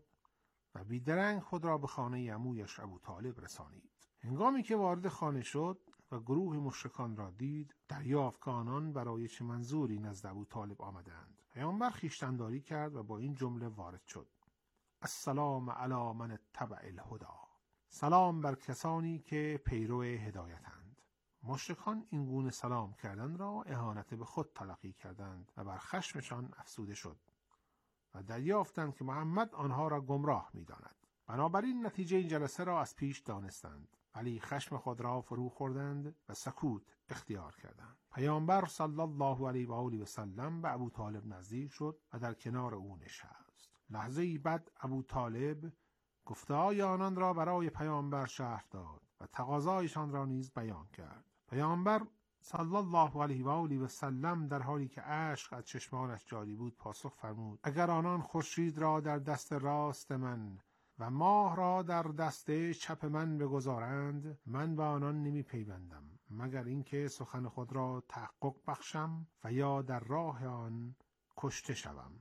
و بیدرنگ خود را به خانه عمویش ابو طالب رسانید. هنگامی که وارد خانه شد و گروه مشرکان را دید، دریافت که آنان برای چه منظوری نزد ابو طالب آمدند. پیامبر خویشتن‌داری کرد و با این جمله وارد شد: السلام علی من اتبع الهدی. سلام بر کسانی که پیرو هدایتند. مشرکان این گونه سلام کردن را اهانت به خود تلقی کردند و بر خشمشان افسوده شد و دریافتند که محمد آنها را گمراه می‌داند. بنابراین نتیجه این جلسه را از پیش دانستند، ولی خشم خود را فرو خوردند و سکوت اختیار کردند. پیامبر صلی الله علیه و آله و سلم به ابو طالب نزدیک شد و در کنار او نشست. لحظه ای بعد ابو طالب گفته‌های آنان را برای پیامبر شرح داد و تقاضایشان را نیز بیان کرد. پیامبر صلی الله علیه و آله و سلم در حالی که اشک از چشمانش جاری بود پاسخ فرمود: اگر آنان خورشید را در دست راست من و ماه را در دست چپ من بگذارند، من به آنان نمی پیوندم مگر اینکه سخن خود را تحقق بخشم و یا در راه آن کشته شوم.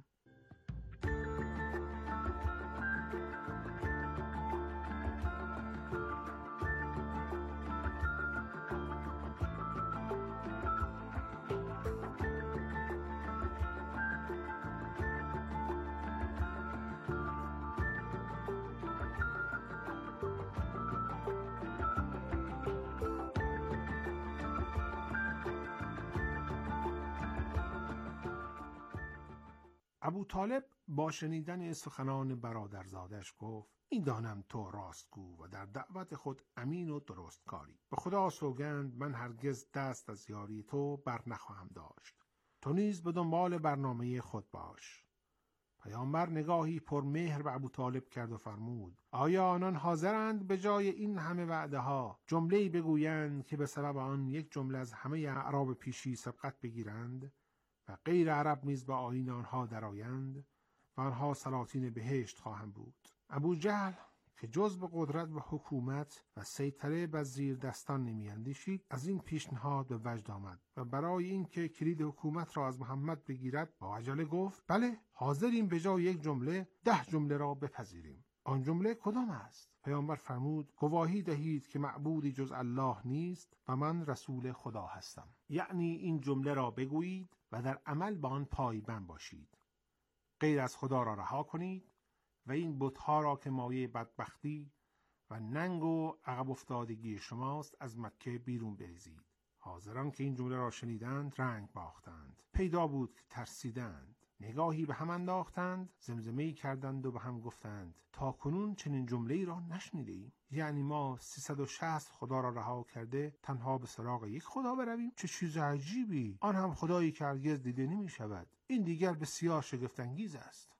ابو طالب با شنیدن سخنان برادرزادش گفت: این دانم تو راستگو و در دعوت خود امین و درستکاری. به خدا سوگند من هرگز دست از یاری تو بر نخواهم داشت. تو نیز به دنبال برنامه خود باش. پیامبر نگاهی پرمهر به ابو طالب کرد و فرمود: آیا آنان حاضرند به جای این همه وعده ها جمله‌ای بگویند که به سبب آن یک جمله از همه اعراب پیشی سبقت بگیرند و غیر عرب نیز به آیین آنها درآیند و آنها سلاطین بهشت خواهند بود؟ ابو جهل که جز به قدرت و حکومت و سیطره بر زیر دستان نمی‌اندیشید، از این پیشنهاد به وجد آمد و برای اینکه کلید حکومت را از محمد بگیرد با عجله گفت: بله، حاضریم به جای یک جمله ده جمله را بپذیریم. آن جمله کدام است؟ پیامبر فرمود: گواهی دهید که معبودی جز الله نیست و من رسول خدا هستم. یعنی این جمله را بگویید و در عمل به آن پایبند باشید. غیر از خدا را رها کنید و این بت‌ها را که مایه بدبختی و ننگ و عقب افتادگی شماست از مکه بیرون بریزید. حاضران که این جمله را شنیدند رنگ باختند. پیدا بود که ترسیدند. نگاهی به هم انداختند، زمزمه‌ای کردند و به هم گفتند تا کنون چنین جمله‌ای را نشنیده‌ایم. یعنی ما سیصد و شصت خدا را رها کرده تنها به سراغ یک خدا برویم؟ چه چیز عجیبی! آن هم خدایی که هرگز دیده نمی‌شود. این دیگر بسیار شگفت‌انگیز است.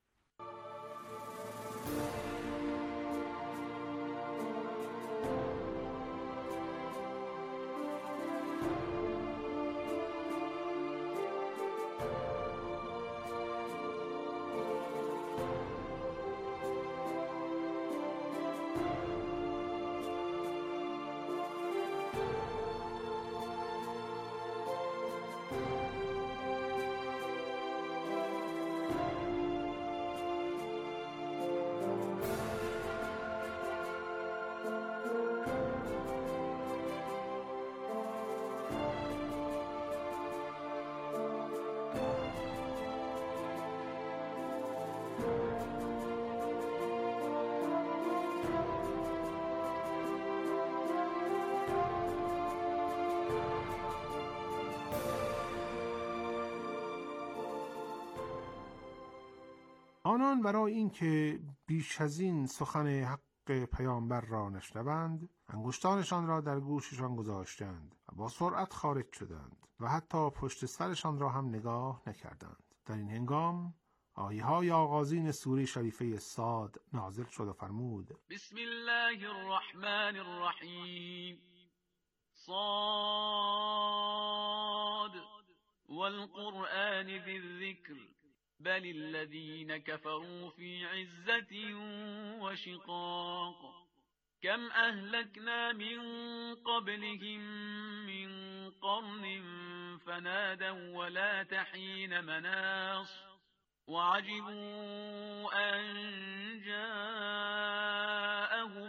آنان برای اینکه بیش از این سخن حق پیامبر را نشنوند انگشتانشان را در گوششان گذاشتند و با سرعت خارج شدند و حتی پشت سرشان را هم نگاه نکردند. در این هنگام آیه های آغازین سوره شریفه صاد نازل شد و فرمود: بسم الله الرحمن الرحیم صاد والقرآن ذی الذکر بل الذين كفروا في عزة وشقاق كم أهلكنا من قبلهم من قرن فنادوا ولا تحين مناص وعجبوا أن جاءهم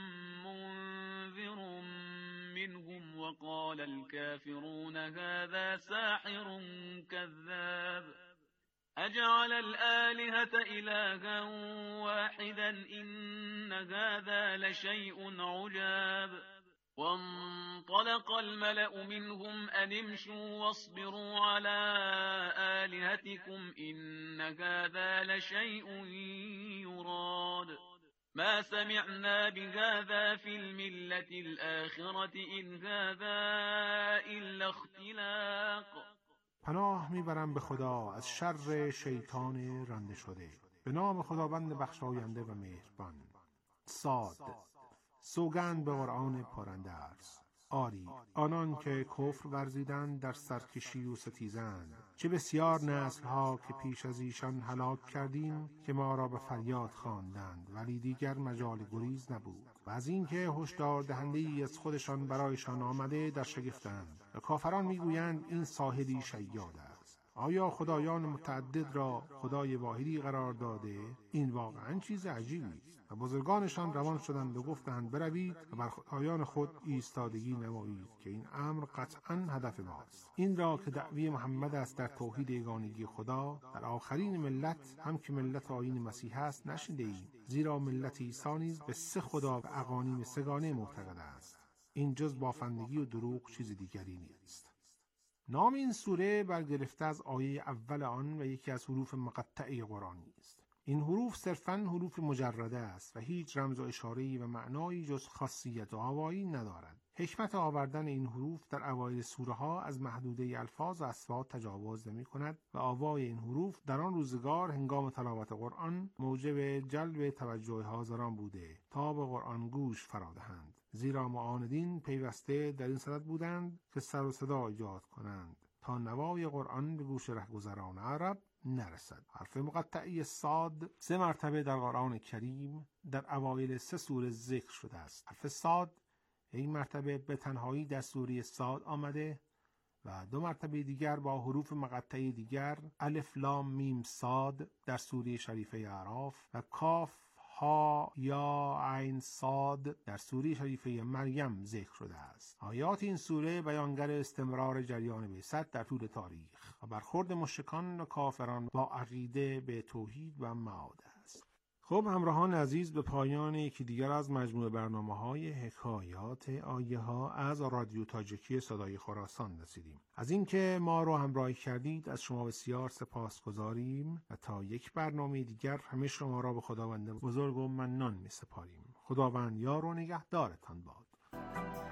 منذر منهم وقال الكافرون هذا ساحر كذاب أجعل الآلهة إلها واحدا إن هذا لشيء عجاب وانطلق الملأ منهم أن امشوا واصبروا على آلهتكم إن هذا لشيء يراد ما سمعنا بهذا في الملة الآخرة إن هذا إلا اختلاق. پناه میبرم به خدا از شر شیطان رنده شده. به نام خداوند بخشاینده و مهربان. صاد. سوگند به قرآن پرندرز. آری آنان که کفر ورزیدند در سرکشی و ستیزند، چه بسیار نسلها که پیش از ایشان هلاک کردیم که ما را به فریاد خواندند ولی دیگر مجال گریز نبود و از اینکه هشدار دهنده‌ای از خودشان برایشان آمده در شگفتند و کافران میگویند این ساحری شیاد است. آیا خدایان متعدد را خدای واحدی قرار داده؟ این واقعا چیز عجیبی است. و بزرگانشان روان شدند و گفتند بروید و بر خدایان خود ایستادگی نمایید که این امر قطعا هدف ماست. این را که دعوی محمد است در توحید یگانگی خدا، در آخرین ملت هم که ملت آیین مسیح است نشنیده ایم، زیرا ملت عیسی نیز به سه خدا و اقانیم سگانه معتقد است. این جز بافندگی و دروغ چیز دیگری نیست. نام این سوره برگرفته از آیه اول آن و یکی از حروف مقطعه قرآنی است. این حروف صرفاً حروف مجرده است و هیچ رمز و اشاره‌ای و معنایی جز خاصیت و آوایی ندارد. حکمت آوردن این حروف در اوایل سوره ها از محدوده الفاظ و اصوات تجاوز نمی کند و آوای این حروف در آن روزگار هنگام تلاوت قرآن موجب جلب توجه حاضران بوده تا به قرآن گوش فرادهند، زیرا معاندین پیوسته در این صدد بودند که سر و صدا ایجاد کنند تا نوای قرآن به گوش رهگذران عرب نرسد. حرف مقطعی صاد سه مرتبه در قرآن کریم در اوایل سه سوره ذکر شده است. حرف صاد یک مرتبه به تنهایی در سوره صاد آمده و دو مرتبه دیگر با حروف مقطعی دیگر الف لام میم صاد در سوره شریفه اعراف و کاف ها یا عین صاد در سوره شریفه مریم ذکر شده است. آیات این سوره بیانگر استمرار جریان بعثت در طول تاریخ و برخورد مشرکان و کافران با عقیده به توحید و معاد است. خب همراهان عزیز، به پایان یکی دیگر از مجموعه برنامه‌های حکایات آیه ها از رادیو تاجیکی صدای خراسان رسیدیم. از اینکه ما رو همراهی کردید از شما بسیار سپاسگزاریم و تا یک برنامه دیگر همه شما را به خداوند بزرگ و منان می‌سپاریم. خداوند یار و نگهدارتان باد.